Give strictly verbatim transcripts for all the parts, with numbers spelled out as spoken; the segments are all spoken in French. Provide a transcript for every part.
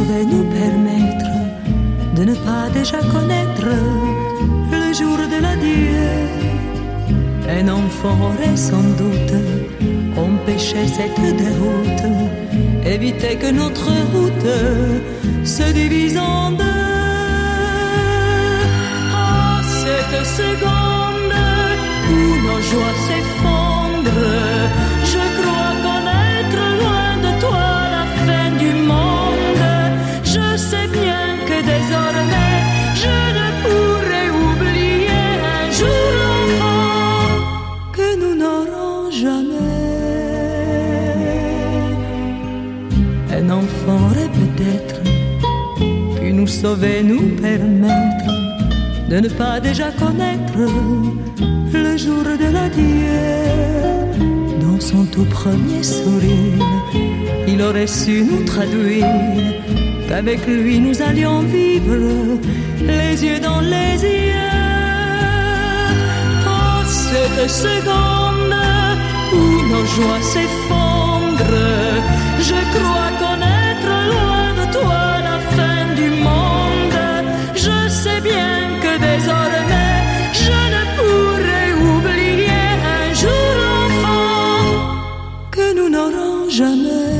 sauver nous permettre de ne pas déjà connaître le jour de l'adieu. Un enfant aurait sans doute empêché cette déroute, éviter que notre route se divise en deux. À cette seconde où nos joies s'effondrent, je crois connaître loin de toi la fin du monde. Je sais bien que désormais je ne pourrai oublier un jour l'enfant que nous n'aurons jamais. Un enfant aurait peut-être pu nous sauver, nous permettre de ne pas déjà connaître le jour de l'adieu. Dans son tout premier sourire, il aurait su nous traduire qu'avec lui nous allions vivre les yeux dans les yeux. Oh, cette seconde où nos joies s'effondrent, je crois connaître loin de toi la fin du monde. Je sais bien que désormais je ne pourrai oublier un jour l'enfant que nous n'aurons jamais.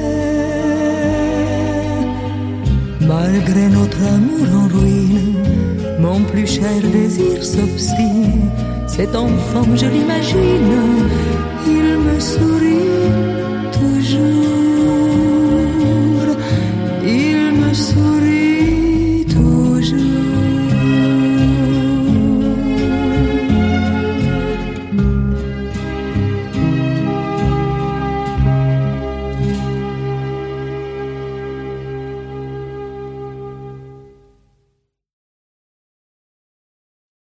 Malgré notre amour en ruine, mon plus cher désir s'obstine. Cet enfant, je l'imagine, il me sourit toujours.